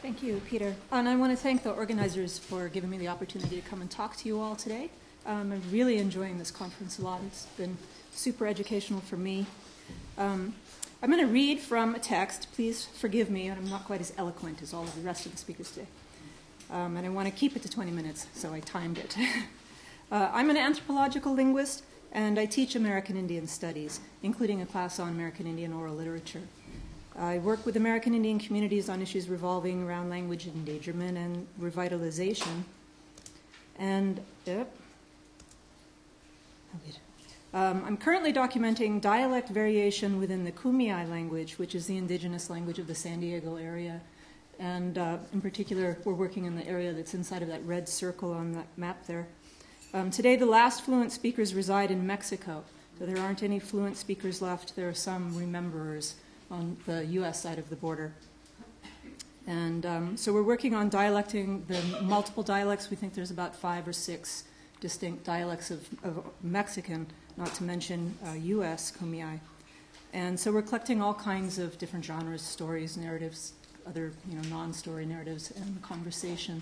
Thank you, Peter. And I want to thank the organizers for giving me the opportunity to come and talk to you all today. I'm really enjoying this conference a lot. It's been super educational for me. I'm going to read from a text. Please forgive me, I'm not quite as eloquent as all of the rest of the speakers today. And I want to keep it to 20 minutes, so I timed it. I'm an anthropological linguist, and I teach American Indian Studies, including a class on American Indian oral literature. I work with American Indian communities on issues revolving around language endangerment and revitalization. And I'm currently documenting dialect variation within the Kumeyaay language, which is the indigenous language of the San Diego area. And in particular, we're working in the area that's inside of that red circle on that map there. Today, the last fluent speakers reside in Mexico. So there aren't any fluent speakers left. There are some rememberers on the U.S. side of the border. And so we're working on dialecting the multiple dialects. We think there's about 5 or 6 distinct dialects of Mexican, not to mention U.S. Kumeyaay. And so we're collecting all kinds of different genres, stories, narratives, other non-story narratives, and conversation.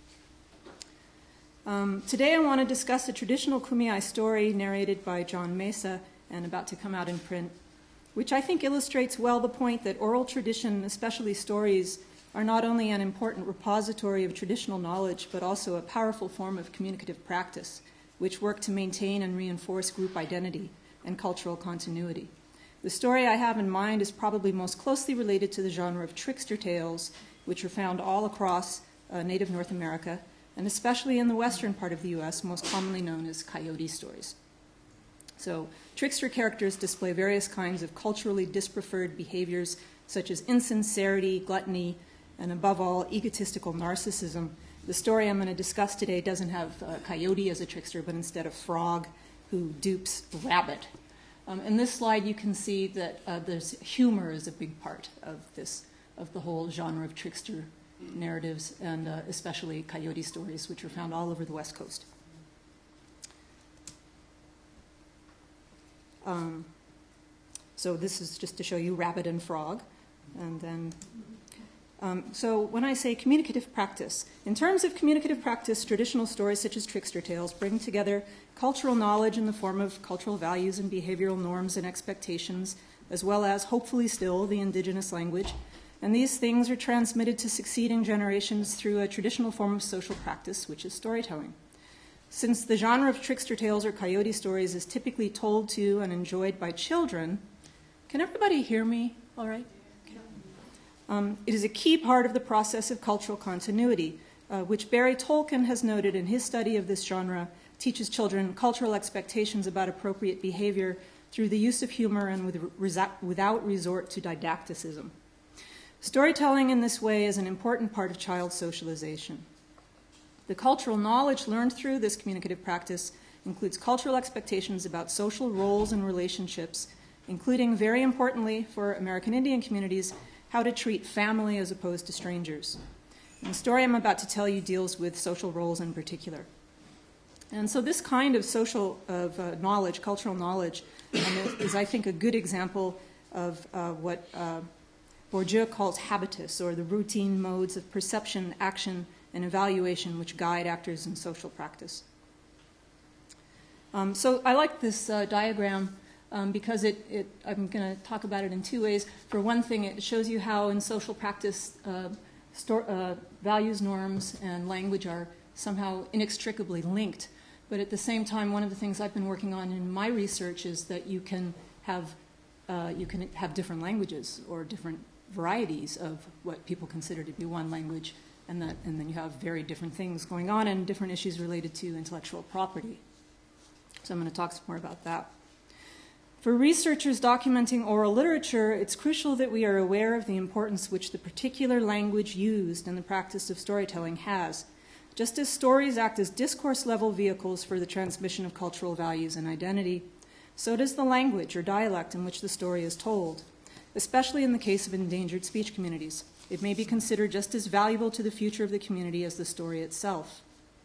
Today I want to discuss a traditional Kumeyaay story narrated by John Mesa and about to come out in print, which I think illustrates well the point that oral tradition, especially stories, are not only an important repository of traditional knowledge, but also a powerful form of communicative practice, which work to maintain and reinforce group identity and cultural continuity. The story I have in mind is probably most closely related to the genre of trickster tales, which are found all across native North America, and especially in the western part of the U.S., most commonly known as coyote stories. So, trickster characters display various kinds of culturally dispreferred behaviors, such as insincerity, gluttony, and above all, egotistical narcissism. The story I'm going to discuss today doesn't have coyote as a trickster, but instead a frog who dupes rabbit. In this slide, you can see that there's humor is a big part of the whole genre of trickster narratives, and especially coyote stories, which are found all over the West Coast. So this is just to show you rabbit and frog. And then, so when I say communicative practice, in terms of communicative practice, traditional stories such as trickster tales bring together cultural knowledge in the form of cultural values and behavioral norms and expectations, as well as, hopefully still, the indigenous language. And these things are transmitted to succeeding generations through a traditional form of social practice, which is storytelling. Since the genre of trickster tales or coyote stories is typically told to and enjoyed by children, can everybody hear me all right? Okay. It is a key part of the process of cultural continuity, which Barry Tolkien has noted in his study of this genre, teaches children cultural expectations about appropriate behavior through the use of humor and without resort to didacticism. Storytelling in this way is an important part of child socialization. The cultural knowledge learned through this communicative practice includes cultural expectations about social roles and relationships, including, very importantly for American Indian communities, how to treat family as opposed to strangers. And the story I'm about to tell you deals with social roles in particular. And so this kind of knowledge, cultural knowledge, is, I think, a good example of what Bourdieu calls habitus, or the routine modes of perception, action, and evaluation which guide actors in social practice. So I like this diagram because I'm going to talk about it in 2 ways. For one thing, it shows you how in social practice values, norms, and language are somehow inextricably linked. But at the same time, one of the things I've been working on in my research is that you can have different languages or different varieties of what people consider to be one language, and then you have very different things going on and different issues related to intellectual property. So I'm going to talk some more about that. For researchers documenting oral literature, it's crucial that we are aware of the importance which the particular language used in the practice of storytelling has. Just as stories act as discourse-level vehicles for the transmission of cultural values and identity, so does the language or dialect in which the story is told, especially in the case of endangered speech communities. It may be considered just as valuable to the future of the community as the story itself.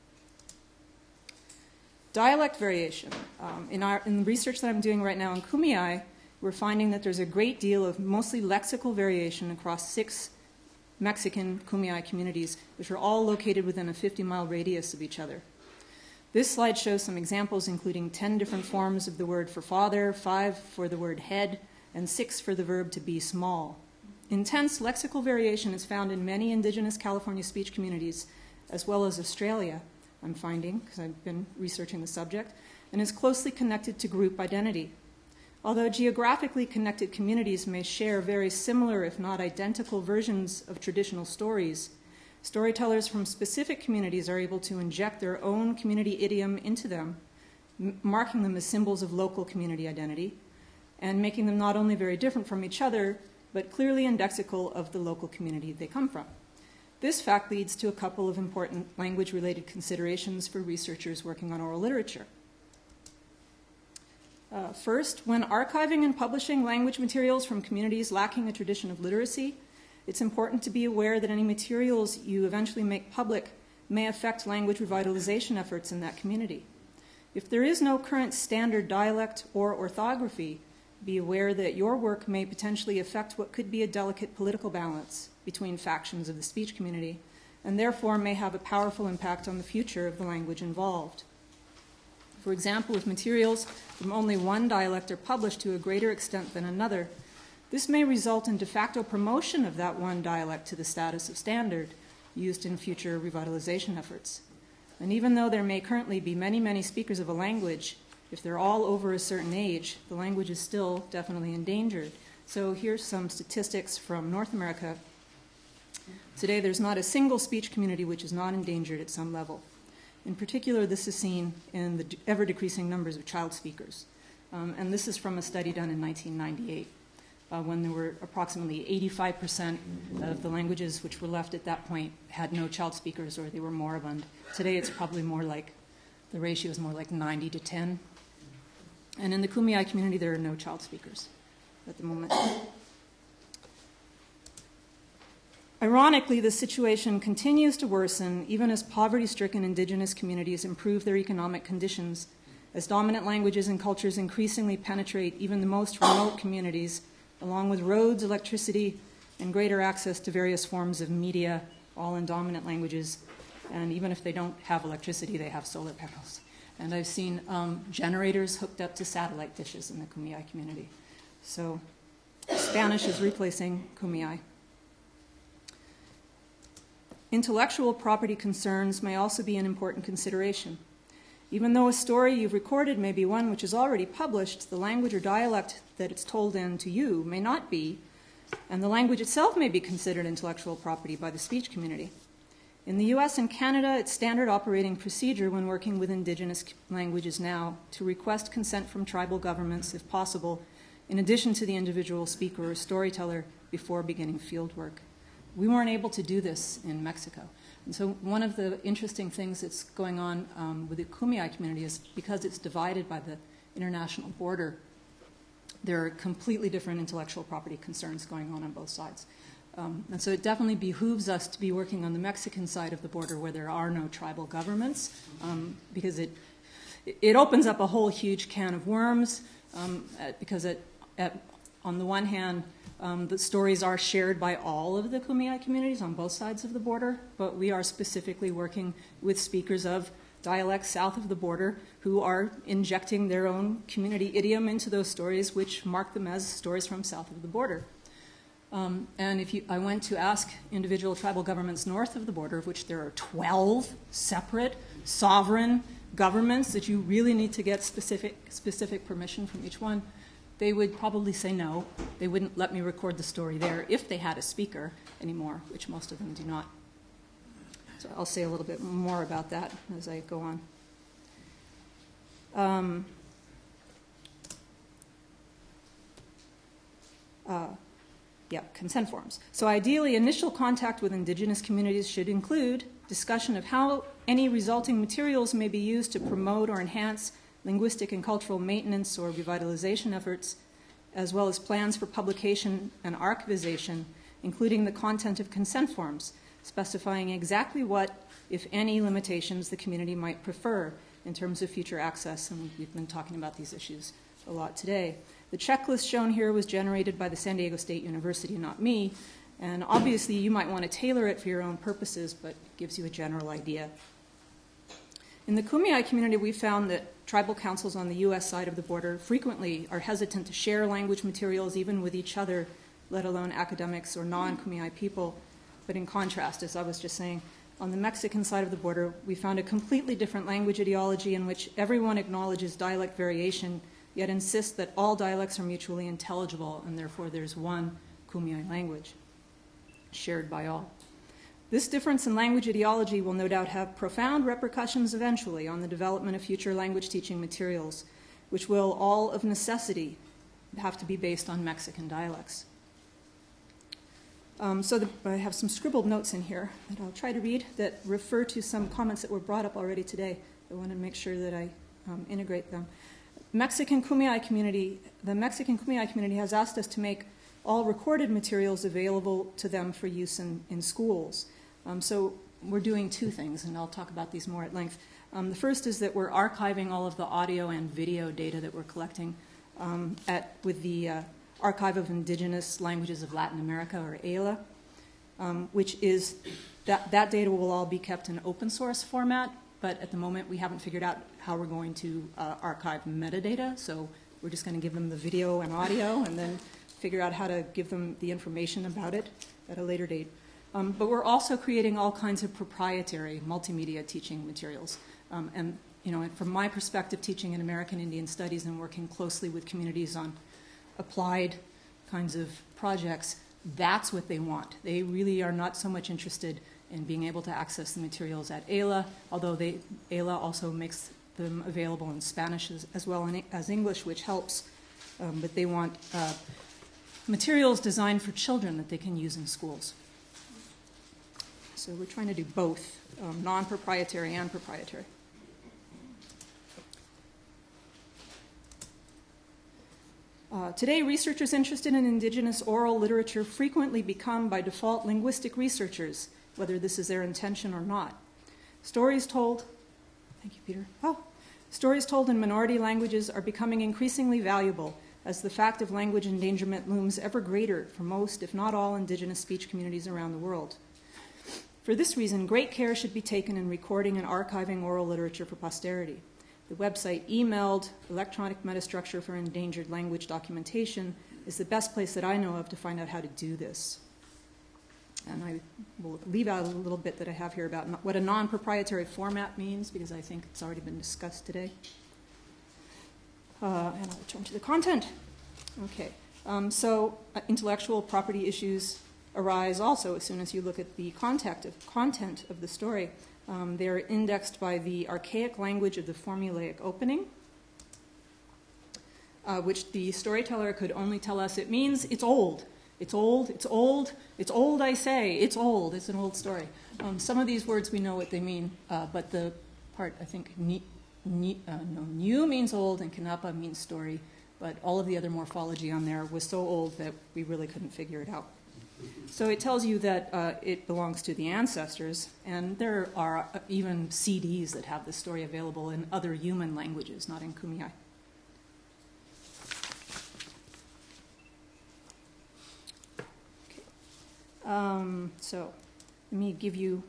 Dialect variation. In the research that I'm doing right now on Kumeyaay, we're finding that there's a great deal of mostly lexical variation across 6 Mexican Kumeyaay communities, which are all located within a 50-mile radius of each other. This slide shows some examples, including 10 different forms of the word for father, 5 for the word head, and 6 for the verb to be small. Intense lexical variation is found in many indigenous California speech communities, as well as Australia, I'm finding, because I've been researching the subject, and is closely connected to group identity. Although geographically connected communities may share very similar, if not identical, versions of traditional stories, storytellers from specific communities are able to inject their own community idiom into them, marking them as symbols of local community identity, and making them not only very different from each other, but clearly indexical of the local community they come from. This fact leads to a couple of important language-related considerations for researchers working on oral literature. First, when archiving and publishing language materials from communities lacking a tradition of literacy, it's important to be aware that any materials you eventually make public may affect language revitalization efforts in that community. If there is no current standard dialect or orthography, be aware that your work may potentially affect what could be a delicate political balance between factions of the speech community, and therefore may have a powerful impact on the future of the language involved. For example, if materials from only one dialect are published to a greater extent than another, this may result in de facto promotion of that one dialect to the status of standard used in future revitalization efforts. And even though there may currently be many, many speakers of a language, if they're all over a certain age, the language is still definitely endangered. So here's some statistics from North America. Today, there's not a single speech community which is not endangered at some level. In particular, this is seen in the ever-decreasing numbers of child speakers. And this is from a study done in 1998, when there were approximately 85% of the languages which were left at that point had no child speakers or they were moribund. Today, it's probably more like, the ratio is more like 90 to 10. And in the Kumeyaay community, there are no child speakers at the moment. Ironically, the situation continues to worsen even as poverty-stricken indigenous communities improve their economic conditions, as dominant languages and cultures increasingly penetrate even the most remote communities, along with roads, electricity, and greater access to various forms of media, all in dominant languages. And even if they don't have electricity, they have solar panels. And I've seen generators hooked up to satellite dishes in the Kumeyaay community. So Spanish is replacing Kumeyaay. Intellectual property concerns may also be an important consideration. Even though a story you've recorded may be one which is already published, the language or dialect that it's told in to you may not be, and the language itself may be considered intellectual property by the speech community. In the US and Canada, it's standard operating procedure when working with indigenous languages now to request consent from tribal governments, if possible, in addition to the individual speaker or storyteller before beginning field work. We weren't able to do this in Mexico. And so one of the interesting things that's going on with the Kumeyaay community is because it's divided by the international border, there are completely different intellectual property concerns going on both sides. And so it definitely behooves us to be working on the Mexican side of the border where there are no tribal governments, because it opens up a whole huge can of worms, because on the one hand, the stories are shared by all of the Kumeyaay communities on both sides of the border, but we are specifically working with speakers of dialects south of the border who are injecting their own community idiom into those stories, which mark them as stories from south of the border. And I went to ask individual tribal governments north of the border, of which there are 12 separate sovereign governments that you really need to get specific permission from each one. They would probably say no. They wouldn't let me record the story there if they had a speaker anymore, which most of them do not. So I'll say a little bit more about that as I go on. Consent forms. So ideally, initial contact with indigenous communities should include discussion of how any resulting materials may be used to promote or enhance linguistic and cultural maintenance or revitalization efforts, as well as plans for publication and archivization, including the content of consent forms, specifying exactly what, if any, limitations the community might prefer in terms of future access, and we've been talking about these issues a lot today. The checklist shown here was generated by the San Diego State University, not me, And obviously, you might want to tailor it for your own purposes, but it gives you a general idea. In the Kumeyaay community, we found that tribal councils on the U.S. side of the border frequently are hesitant to share language materials even with each other, let alone academics or non-Kumeyaay people. But in contrast, as I was just saying, on the Mexican side of the border, we found a completely different language ideology in which everyone acknowledges dialect variation, yet insists that all dialects are mutually intelligible, and therefore there's one Kumeyaay language shared by all. This difference in language ideology will no doubt have profound repercussions eventually on the development of future language teaching materials, which will all of necessity have to be based on Mexican dialects. I have some scribbled notes in here that I'll try to read that refer to some comments that were brought up already today. I want to make sure that I integrate them. The Mexican Kumeyaay community has asked us to make all recorded materials available to them for use in schools. So we're doing two things, and I'll talk about these more at length. The first is that we're archiving all of the audio and video data that we're collecting with the Archive of Indigenous Languages of Latin America, or AILA, which is that data will all be kept in open source format, but at the moment we haven't figured out how we're going to archive metadata, so we're just going to give them the video and audio and then figure out how to give them the information about it at a later date. But we're also creating all kinds of proprietary multimedia teaching materials. And from my perspective, teaching in American Indian Studies and working closely with communities on applied kinds of projects, that's what they want. They really are not so much interested in being able to access the materials at AILA, although AILA also makes them available in Spanish as well as English, which helps. But they want materials designed for children that they can use in schools. So we're trying to do both, non-proprietary and proprietary. Today, researchers interested in indigenous oral literature frequently become, by default, linguistic researchers, whether this is their intention or not. Stories told in minority languages are becoming increasingly valuable as the fact of language endangerment looms ever greater for most, if not all, indigenous speech communities around the world. For this reason, great care should be taken in recording and archiving oral literature for posterity. The website eMELD, Electronic Metastructure for Endangered Language Documentation, is the best place that I know of to find out how to do this. And I will leave out a little bit that I have here about what a non-proprietary format means, because I think it's already been discussed today. And I'll turn to the content. Okay, so intellectual property issues arise also as soon as you look at the content of the story. They're indexed by the archaic language of the formulaic opening, which the storyteller could only tell us it means it's old. It's old, it's old, it's old, I say, it's old. It's an old story. Some of these words we know what they mean, but the part, I think, new means old and kanapa means story, but all of the other morphology on there was so old that we really couldn't figure it out. So it tells you that it belongs to the ancestors, and there are even CDs that have this story available in other human languages, not in Kumeyaay. Okay. So let me give you,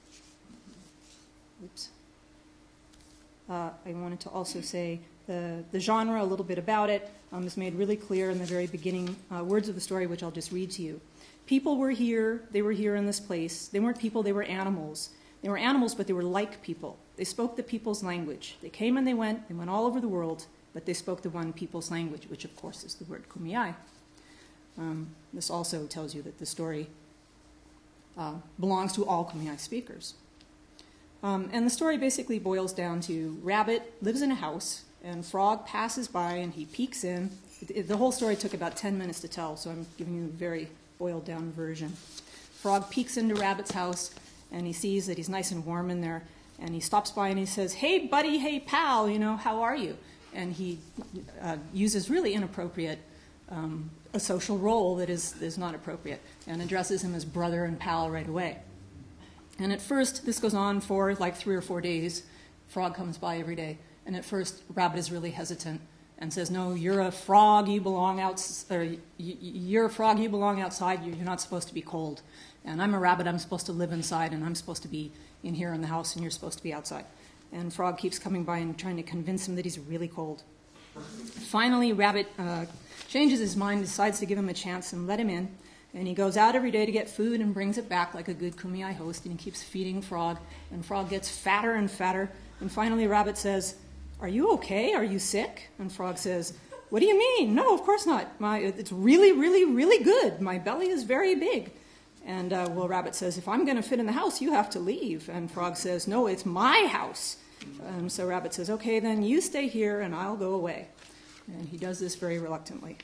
I wanted to also say the genre, a little bit about it, is made really clear in the very beginning words of the story, which I'll just read to you. People were here, they were here in this place. They weren't people, they were animals. They were animals, but they were like people. They spoke the people's language. They came and they went all over the world, but they spoke the one people's language, which of course is the word Kumeyaay. This also tells you that the story belongs to all Kumeyaay speakers. And the story basically boils down to Rabbit lives in a house, and Frog passes by and he peeks in. The whole story took about 10 minutes to tell, so I'm giving you a very boiled down version. Frog peeks into Rabbit's house, and he sees that he's nice and warm in there, and he stops by and he says, "Hey buddy, hey pal, how are you?" And he uses really inappropriate, a social role that is not appropriate, and addresses him as brother and pal right away. And at first, this goes on for like 3 or 4 days. Frog comes by every day, and at first Rabbit is really hesitant, and says, no, you're a frog, you belong you're a frog, you belong outside, you're not supposed to be cold. And I'm a rabbit, I'm supposed to live inside, and I'm supposed to be in here in the house, and you're supposed to be outside. And Frog keeps coming by and trying to convince him that he's really cold. Finally, Rabbit changes his mind, decides to give him a chance and let him in. And he goes out every day to get food and brings it back like a good Kumeyaay host, and he keeps feeding Frog, and Frog gets fatter and fatter. And finally, Rabbit says, "Are you okay? Are you sick?" And Frog says, "What do you mean? No, of course not. It's really, really, really good. My belly is very big." And well, Rabbit says, "If I'm going to fit in the house, you have to leave." And Frog says, "No, it's my house." So Rabbit says, "Okay, then you stay here and I'll go away." And he does this very reluctantly.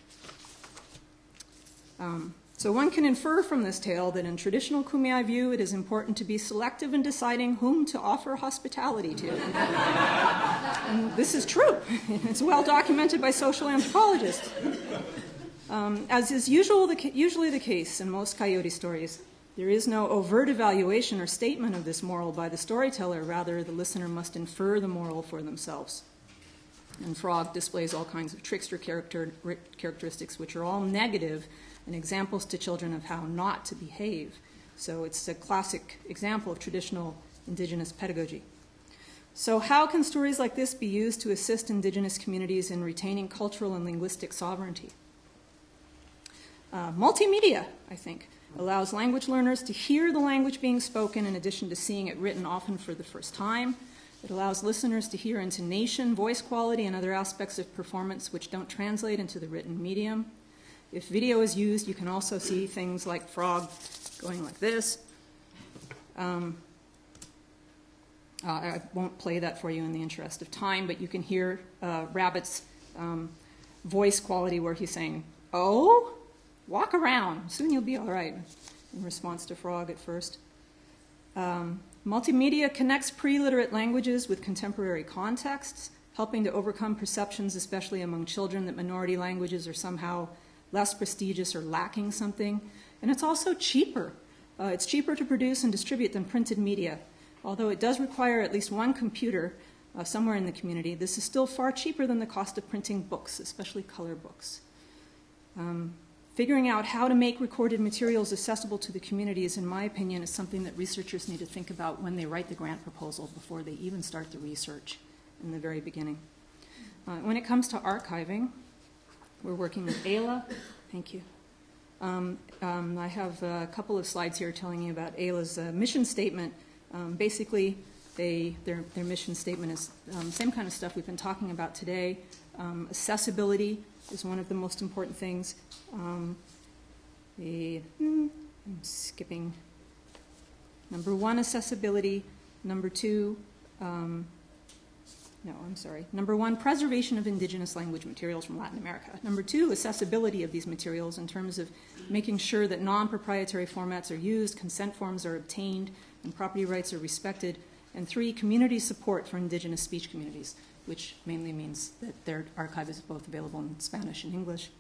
So one can infer from this tale that in traditional Kumeyaay view, it is important to be selective in deciding whom to offer hospitality to. And this is true. It's well documented by social anthropologists. As is usually the case in most coyote stories, there is no overt evaluation or statement of this moral by the storyteller. Rather, the listener must infer the moral for themselves. And Frog displays all kinds of trickster characteristics, which are all negative and examples to children of how not to behave. So it's a classic example of traditional indigenous pedagogy. So how can stories like this be used to assist indigenous communities in retaining cultural and linguistic sovereignty? Multimedia, I think, allows language learners to hear the language being spoken in addition to seeing it written often for the first time. It allows listeners to hear intonation, voice quality, and other aspects of performance which don't translate into the written medium. If video is used, you can also see things like Frog going like this. I won't play that for you in the interest of time, but you can hear Rabbit's voice quality where he's saying, "Oh, walk around, soon you'll be all right," in response to Frog at first. Multimedia connects pre-literate languages with contemporary contexts, helping to overcome perceptions, especially among children, that minority languages are somehow less prestigious or lacking something. And it's also cheaper. It's cheaper to produce and distribute than printed media. Although it does require at least one computer somewhere in the community, this is still far cheaper than the cost of printing books, especially color books. Figuring out how to make recorded materials accessible to the communities, in my opinion, is something that researchers need to think about when they write the grant proposal before they even start the research in the very beginning. When it comes to archiving, we're working with Ayla. Thank you. I have a couple of slides here telling you about Ayla's mission statement. Basically, their mission statement is the same kind of stuff we've been talking about today. Accessibility is one of the most important things. I'm skipping. Number one, accessibility. Number two, Number one, preservation of indigenous language materials from Latin America. Number two, accessibility of these materials in terms of making sure that non-proprietary formats are used, consent forms are obtained, and property rights are respected. And three, community support for indigenous speech communities, which mainly means that their archive is both available in Spanish and English.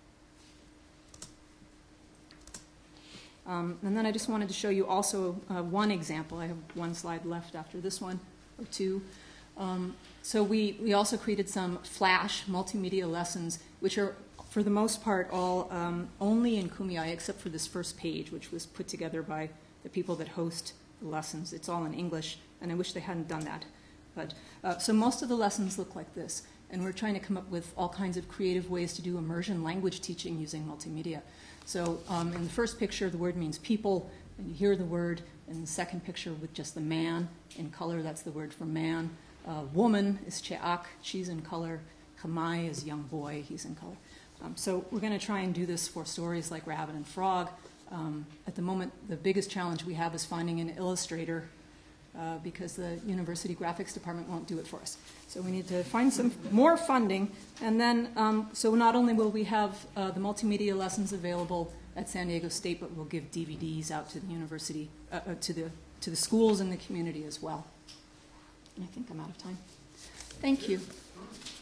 And then I just wanted to show you also one example. I have one slide left after this one, or two. So we also created some Flash multimedia lessons, which are, for the most part, all only in Kumeyaay, except for this first page, which was put together by the people that host the lessons. It's all in English, and I wish they hadn't done that. But so most of the lessons look like this, and we're trying to come up with all kinds of creative ways to do immersion language teaching using multimedia. So in the first picture, the word means people, and you hear the word. In the second picture with just the man in color, that's the word for man. Woman is Che'ak, she's in color. Kamai is young boy, he's in color. So we're going to try and do this for stories like Rabbit and Frog. At the moment, the biggest challenge we have is finding an illustrator because the university graphics department won't do it for us. So we need to find some more funding. And then, so not only will we have the multimedia lessons available at San Diego State, but we'll give DVDs out to the university, to the schools in the community as well. And I think I'm out of time. Thank you.